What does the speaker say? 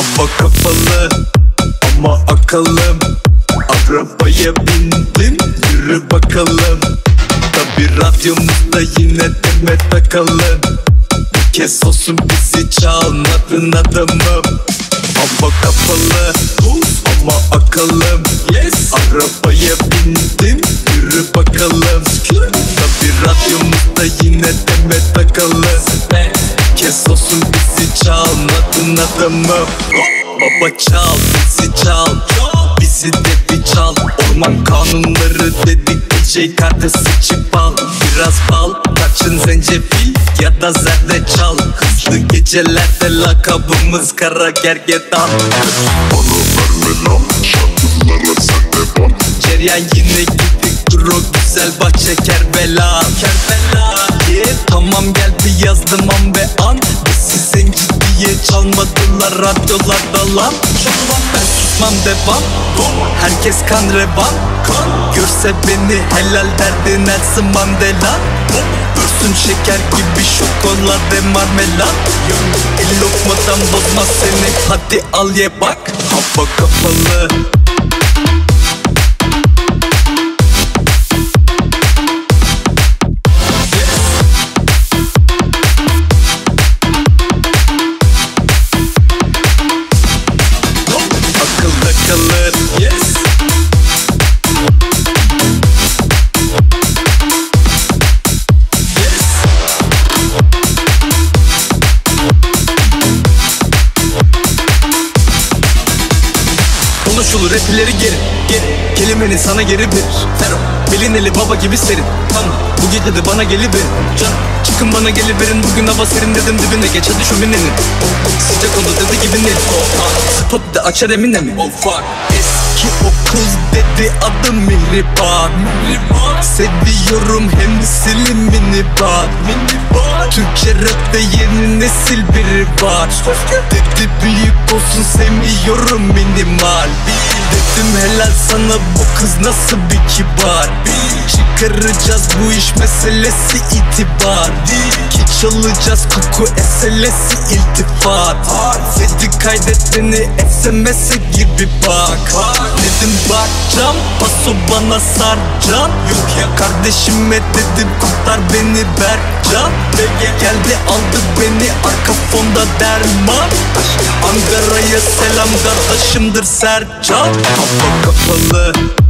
Hava kapalı ama akıllım. Arabaya bindim, yürü bakalım. Tabi radyomuzda yine Demet Akalın. Bir kez olsun bizi çalmadın adamım. Hava kapalı ama akıllım. Arabaya bindim, yürü bakalım. Tabi radyomuzda yine Demet Akalın. Bir kez olsun bizi çalmadın adamım. Baba çal, bizi çal, bizi de bir çal. Orman kanunları dedik, DJ kartı sıçıp al. Biraz bal, kaçın zencefil ya da zerdeçal. Hızlı gecelerde lakabımız Kara Gergedan. Bana verme lan, şarkılara sen de bak. Ceryan yine gittik, dur o güzel bahçe Kerbela. Yeah, tamam geldi yazdım an be an. Bizi zenci diye çalmadılar radyolarda lan. Ben susmam devam, herkes kan revan. Görse beni helal derdi Nelson Mandela. Dursun şeker gibi şokolade marmelat. El lokmadan bozmaz seni, hadi al ye bak. Hava kapalı kalır, yes. Yes. Konuşulur rapleri geri kelimeni sana geri verir. Fero, Belineli baba gibi serin. Tamam, bu gece de bana geliverin. Can, çıkın bana geliverin. Bugün hava serin dedim, dibine geç hadi şöminenin. Sıcak oldu dedi gibi ne? Spot da açar Emine mi? Oh fuck. Eski o kız dedi adı Mihriban. Seviyorum hem silimini bak. Türkçe rapte yeni nesil biri var. Dedi büyük olsun sevmiyorum minimal. Dedim helal sana, bu kız nasıl bir kibar. Çıkaracağız bu iş meselesi itibar. Ki çalacağız koku eselesi iltifat. Dedi kaydet beni SMS'e gir bir bak. Dedim bakcam paso bana sarcan. Yok ya kardeşime dedim kurtar beni Berkcan. Geldi aldı beni arka fonda derman. Ankara'ya selam kardeşimdir Sercan. Hava kapalı